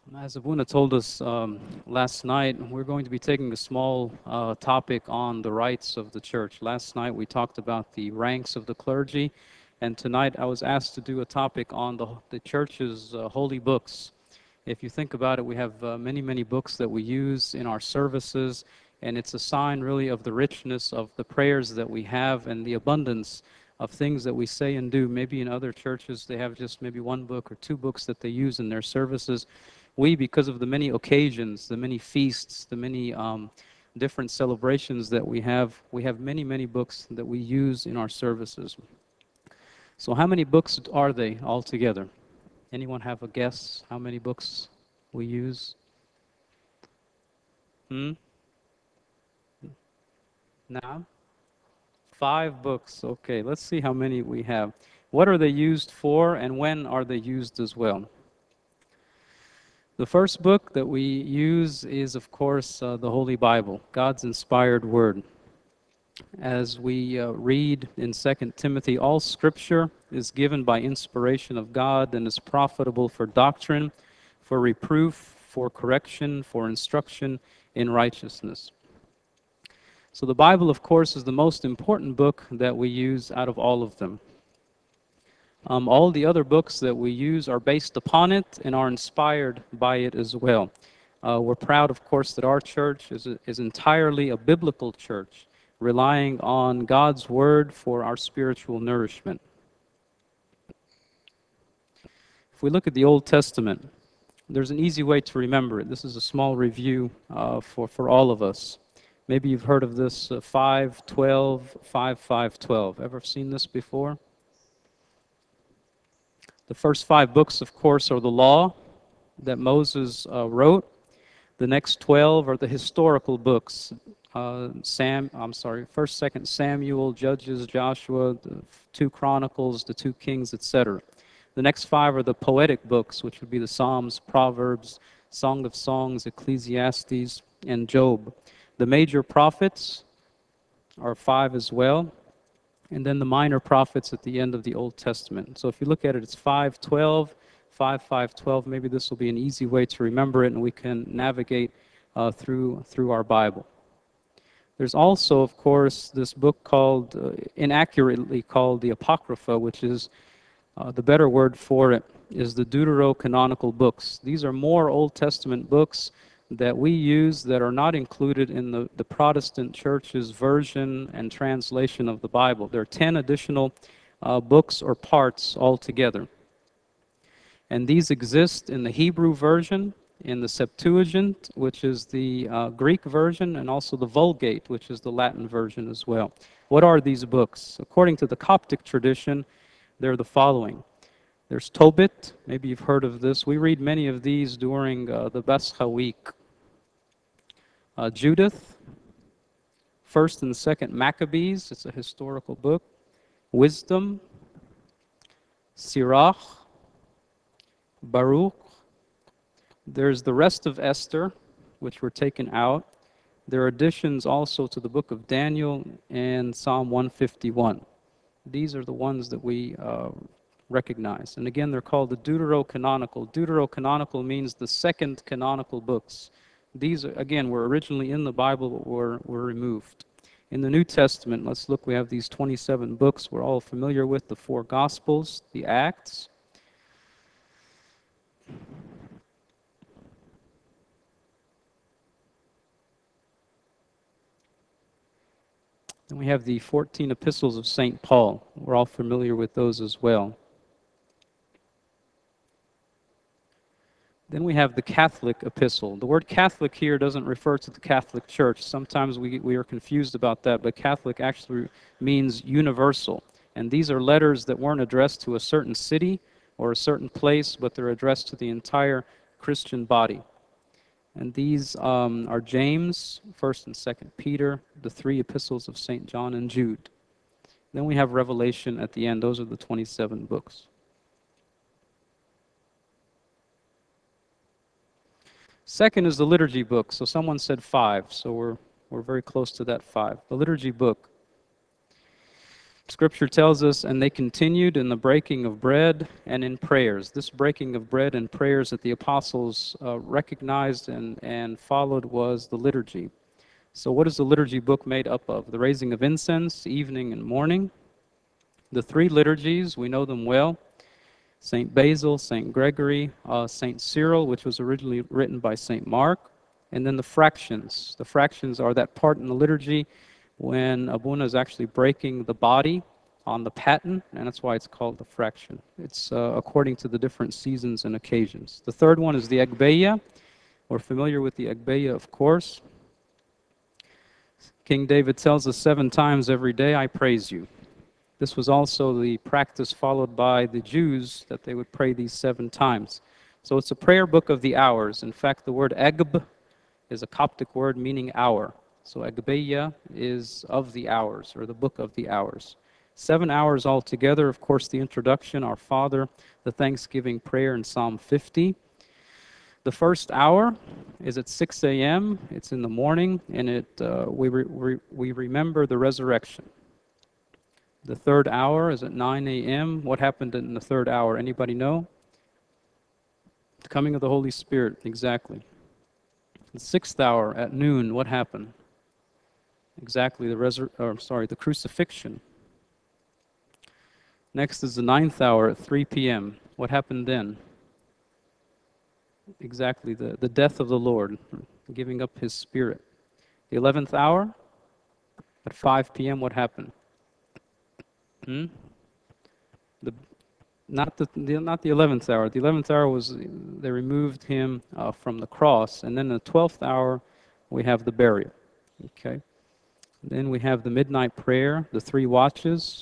As Abuna told us last night, we're going to be taking a small topic on the rights of the church. Last night we talked about the ranks of the clergy, and tonight I was asked to do a topic on the church's holy books. If you think about it, we have many, many books that we use in our services, and it's a sign really of the richness of the prayers that we have and the abundance of things that we say and do. Maybe in other churches they have just maybe one book or two books that they use in their services. We, because of the many occasions, the many feasts, the many different celebrations that we have many, many books that we use in our services. So how many books are they altogether? Anyone have a guess how many books we use? Hmm? Now? 5 books. Okay, let's see how many we have. What are they used for and when are they used as well? The first book that we use is, of course, the Holy Bible, God's inspired word. As we read in 2 Timothy, all scripture is given by inspiration of God and is profitable for doctrine, for reproof, for correction, for instruction in righteousness. So the Bible, of course, is the most important book that we use out of all of them. All the other books that we use are based upon it and are inspired by it as well. We're proud, of course, that our church is entirely a biblical church, relying on God's Word for our spiritual nourishment. If we look at the Old Testament, there's an easy way to remember it. This is a small review for all of us. Maybe you've heard of this 5:12, 5:5:12. Ever seen this before? The first 5 books, of course, are the law that Moses wrote. The next 12 are the historical books. First, Second Samuel, Judges, Joshua, the 2 Chronicles, the 2 Kings, etc. The next 5 are the poetic books, which would be the Psalms, Proverbs, Song of Songs, Ecclesiastes, and Job. The major prophets are 5 as well, and then the minor prophets at the end of the Old Testament. So if you look at it, it's 5:12, 5:5:12. Maybe this will be an easy way to remember it, and we can navigate through our Bible. There's also, of course, this book called, inaccurately called the Apocrypha, which is the better word for it is the Deuterocanonical books. These are more Old Testament books that we use that are not included in the Protestant church's version and translation of the Bible. There are 10 additional books or parts altogether. And these exist in the Hebrew version, in the Septuagint, which is the Greek version, and also the Vulgate, which is the Latin version as well. What are these books? According to the Coptic tradition, they're the following. There's Tobit. Maybe you've heard of this. We read many of these during the Pascha week. Judith, First and Second Maccabees. It's a historical book. Wisdom, Sirach, Baruch. There's the rest of Esther, which were taken out. There are additions also to the book of Daniel and Psalm 151. These are the ones that we recognize. And again, they're called the Deuterocanonical. Deuterocanonical means the second canonical books. These, again, were originally in the Bible, but were removed. In the New Testament, let's look, we have these 27 books we're all familiar with, the 4 Gospels, the Acts. Then we have the 14 epistles of St. Paul. We're all familiar with those as well. Then we have the Catholic epistle. The word Catholic here doesn't refer to the Catholic Church. Sometimes we are confused about that, but Catholic actually means universal. And these are letters that weren't addressed to a certain city or a certain place, but they're addressed to the entire Christian body. And these are James, 1st and 2nd Peter, the 3 epistles of St. John and Jude. Then we have Revelation at the end. Those are the 27 books. Second is the liturgy book. So someone said 5, so we're very close to that 5. The liturgy book. Scripture tells us, and they continued in the breaking of bread and in prayers. This breaking of bread and prayers that the apostles recognized and followed was the liturgy. So what is the liturgy book made up of? The raising of incense, evening and morning. The three liturgies, we know them well. St. Basil, St. Gregory, St. Cyril, which was originally written by St. Mark, and then the fractions. The fractions are that part in the liturgy when Abuna is actually breaking the body on the paten, and that's why it's called the fraction. It's according to the different seasons and occasions. The third one is the Agbeya. We're familiar with the Agbeya, of course. King David tells us 7 times every day, I praise you. This was also the practice followed by the Jews, that they would pray these 7 times. So it's a prayer book of the hours. In fact, the word Agb is a Coptic word meaning hour. So Agbeya is of the hours, or the book of the hours. 7 hours altogether. Of course, the introduction, Our Father, the Thanksgiving prayer in Psalm 50. The first hour is at 6 a.m. It's in the morning, and we remember the resurrection. The third hour is at 9 a.m. What happened in the third hour? Anybody know? The coming of the Holy Spirit, exactly. The sixth hour at noon, what happened? Exactly, the crucifixion. Next is the ninth hour at 3 p.m. What happened then? Exactly, the death of the Lord, giving up his spirit. The 11th hour at 5 p.m. What happened? Hmm? The Not the 11th hour. The 11th hour was they removed him from the cross, and then the 12th hour we have the burial. Okay. Then we have the midnight prayer, the 3 watches,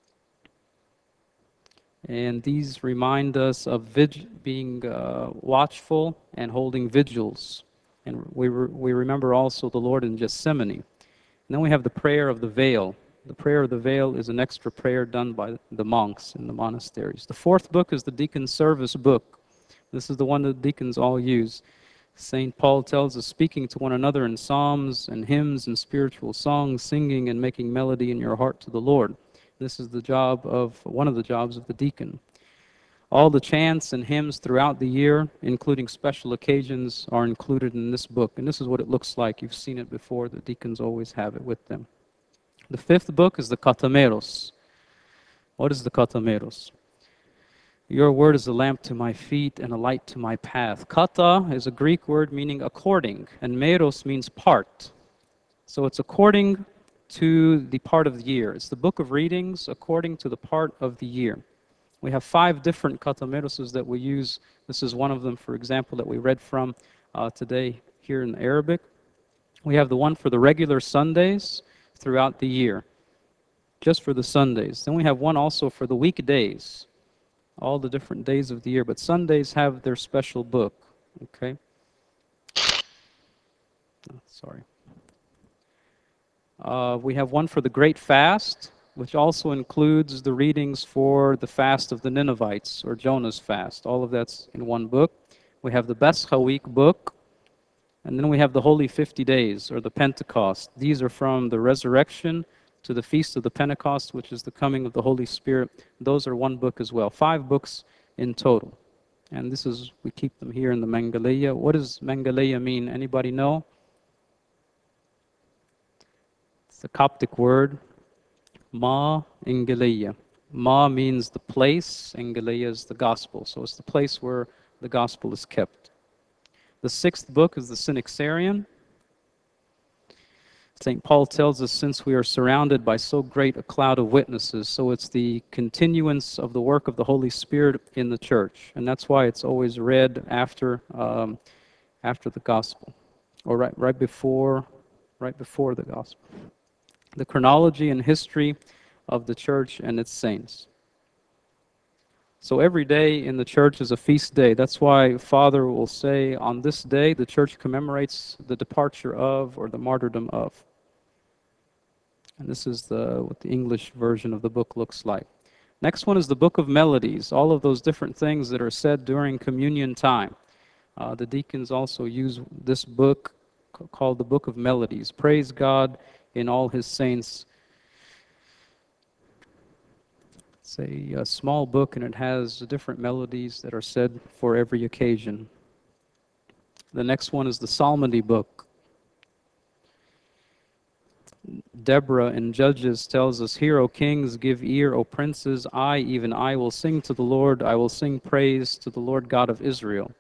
and these remind us of being watchful and holding vigils. And we remember also the Lord in Gethsemane. And then we have the prayer of the veil. The prayer of the veil is an extra prayer done by the monks in the monasteries. The 4th book is the deacon's service book. This is the one that deacons all use. St. Paul tells us, speaking to one another in psalms and hymns and spiritual songs, singing and making melody in your heart to the Lord. This is one of the jobs of the deacon. All the chants and hymns throughout the year, including special occasions, are included in this book. And this is what it looks like. You've seen it before. The deacons always have it with them. The 5th book is the Katameros. What is the Katameros? Your word is a lamp to my feet and a light to my path. Kata is a Greek word meaning according, and meros means part. So it's according to the part of the year. It's the book of readings according to the part of the year. We have 5 different katameroses that we use. This is one of them, for example, that we read from today here in Arabic. We have the one for the regular Sundays throughout the year, just for the Sundays. Then we have one also for the weekdays, all the different days of the year. But Sundays have their special book, okay? Sorry. We have one for the Great Fast, which also includes the readings for the fast of the Ninevites, or Jonah's fast. All of that's in one book. We have the Bescha week book, and then we have the Holy 50 Days, or the Pentecost. These are from the resurrection to the Feast of the Pentecost, which is the coming of the Holy Spirit. Those are one book as well. 5 books in total. And we keep them here in the Mangaleya. What does Mangaleya mean? Anybody know? It's a Coptic word. Ma Ingaleya. Ma means the place, Ingaleya is the gospel. So it's the place where the gospel is kept. The 6th book is the Synaxarion. St. Paul tells us, since we are surrounded by so great a cloud of witnesses, so it's the continuance of the work of the Holy Spirit in the church. And that's why it's always read after the gospel, or right before the gospel. The chronology and history of the church and its saints. So every day in the church is a feast day. That's why Father will say, on this day the church commemorates the departure of, or the martyrdom of. And this is what the English version of the book looks like. Next one is the Book of Melodies, all of those different things that are said during communion time. The deacons also use this book called the Book of Melodies. Praise God in all his saints. It's a small book and it has different melodies that are said for every occasion. The next one is the Psalmody book. Deborah in Judges tells us, "Hear, O kings, give ear, O princes, I, even I, will sing to the Lord, I will sing praise to the Lord God of Israel."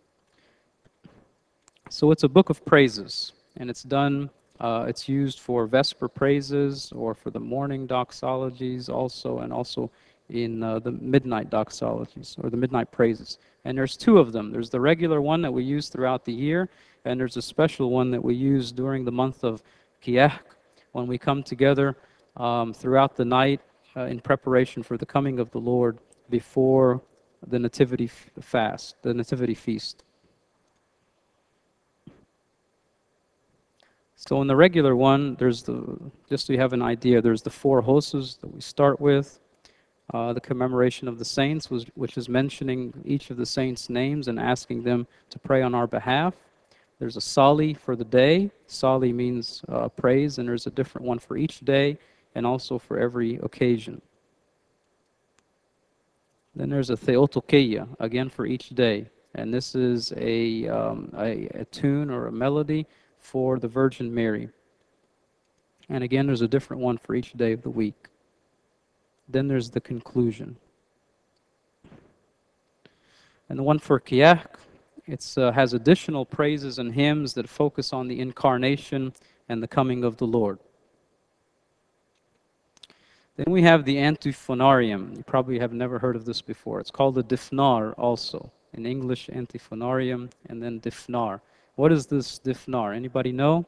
So it's a book of praises, and it's used for Vesper praises or for the morning doxologies also, and also in the midnight doxologies or the midnight praises. And there's two of them. There's the regular one that we use throughout the year, and there's a special one that we use during the month of Kiyah, when we come together throughout the night in preparation for the coming of the Lord before the Nativity fast, the Nativity feast. So in the regular one, just so you have an idea, there's the four hosses that we start with, the commemoration of the saints, which is mentioning each of the saints' names and asking them to pray on our behalf. There's a Sali for the day. Sali means praise, and there's a different one for each day and also for every occasion. Then there's a Theotokia, again for each day. And this is a tune or a melody for the Virgin Mary. And again, there's a different one for each day of the week. Then there's the conclusion. And the one for Kiyah, it has additional praises and hymns that focus on the incarnation and the coming of the Lord. Then we have the antiphonarium. You probably have never heard of this before. It's called the Difnar also. In English, antiphonarium, and then Difnar. What is this Difnar? Anybody know?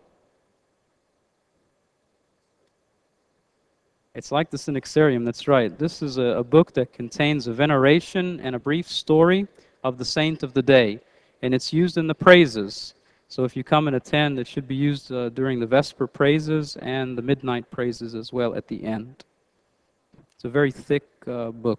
It's like the Synaxarium, that's right. This is a book that contains a veneration and a brief story of the saint of the day. And it's used in the praises. So if you come and attend, it should be used during the Vesper praises and the midnight praises as well at the end. It's a very thick book.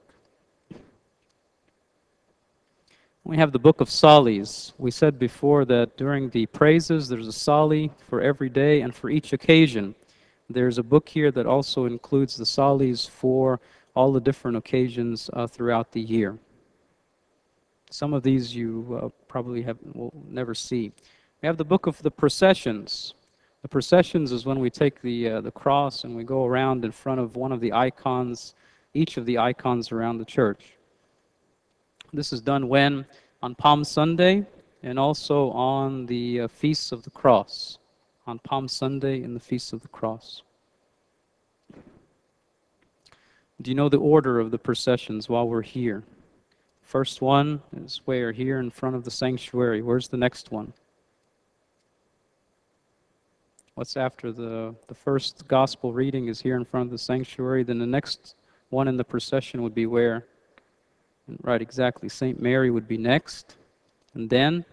We have the book of Salis. We said before that during the praises, there's a Sali for every day and for each occasion. There's a book here that also includes the Salis for all the different occasions throughout the year. Some of these you probably will never see. We have the book of the processions. The processions is when we take the cross and we go around in front of one of the icons, each of the icons around the church. This is done when? On Palm Sunday and also on the Feasts of the Cross. On Palm Sunday and the Feast of the Cross. Do you know the order of the processions while we're here? First one is where here in front of the sanctuary. Where's the next one? What's after the first gospel reading is here in front of the sanctuary. Then the next one in the procession would be where? Right, exactly. St. Mary would be next. And then?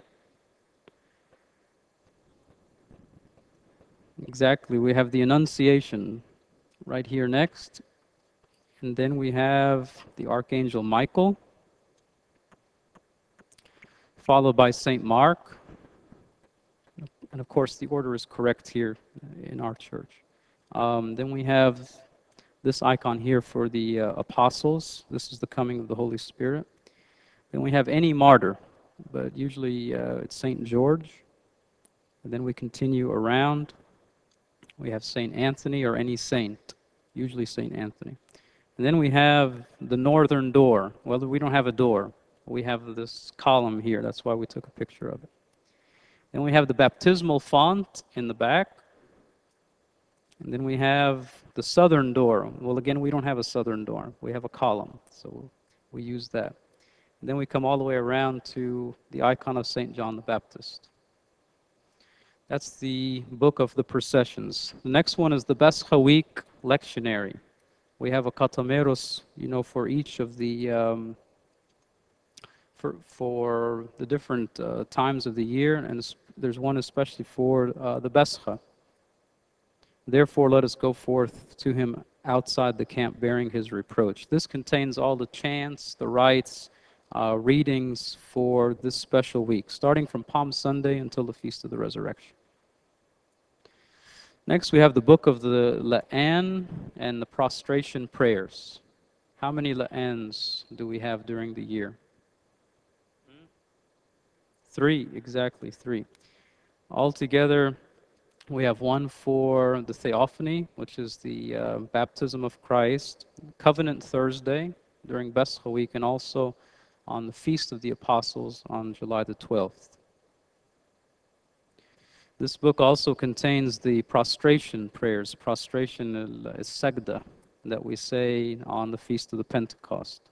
Exactly, we have the Annunciation right here next. And then we have the Archangel Michael, followed by St. Mark. And of course, the order is correct here in our church. Then we have this icon here for the apostles. This is the coming of the Holy Spirit. Then we have any martyr, but usually it's St. George. And then we continue around. We have St. Anthony or any saint, usually St. Anthony. And then we have the northern door. Well, we don't have a door. We have this column here. That's why we took a picture of it. Then we have the baptismal font in the back. And then we have the southern door. Well, again, we don't have a southern door. We have a column, so we use that. And then we come all the way around to the icon of St. John the Baptist. That's the book of the processions. The next one is the Bescha week lectionary. We have a katameros, for each of the for the different times of the year, and there's one especially for the Bescha. Therefore, let us go forth to him outside the camp bearing his reproach. This contains all the chants, the rites, readings for this special week, starting from Palm Sunday until the Feast of the Resurrection. Next, we have the book of the La'an and the prostration prayers. How many la'ans do we have during the year? Three, exactly, three. Altogether, we have one for the Theophany, which is the baptism of Christ, Covenant Thursday during Bescha week, and also on the Feast of the Apostles on July the 12th. This book also contains the prostration prayers, prostration al-Sagda, that we say on the Feast of the Pentecost.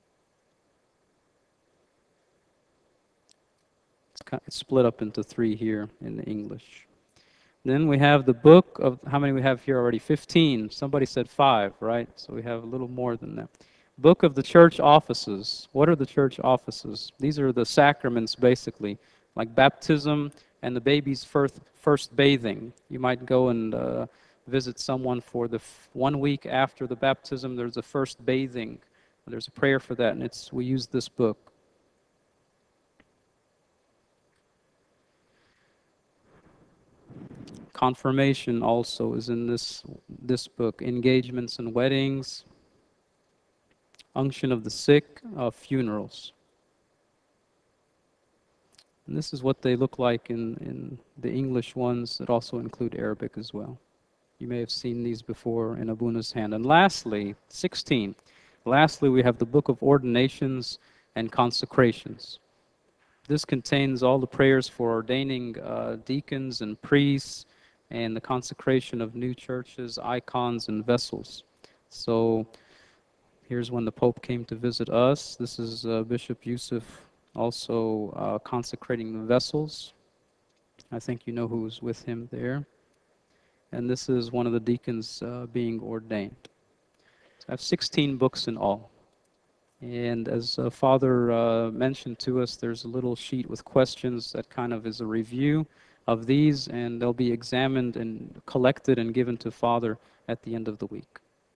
It's split up into three here in the English. Then we have the book of, how many we have here already? 15. Somebody said 5, right? So we have a little more than that. Book of the church offices. What are the church offices? These are the sacraments, basically, like baptism and the baby's first bathing. You might go and visit someone for the 1 week after the baptism. There's a first bathing. There's a prayer for that, and we use this book. Confirmation also is in this book. Engagements and weddings, unction of the sick, funerals. And this is what they look like in the English ones that also include Arabic as well. You may have seen these before in Abuna's hand. And lastly, 16. Lastly, we have the book of ordinations and consecrations. This contains all the prayers for ordaining deacons and priests and the consecration of new churches, icons, and vessels. So here's when the Pope came to visit us. This is Bishop Yusuf also consecrating the vessels. I think you know who was with him there. And this is one of the deacons being ordained. So I have 16 books in all. And as Father mentioned to us, there's a little sheet with questions that kind of is a review of these, and they'll be examined and collected and given to Father at the end of the week.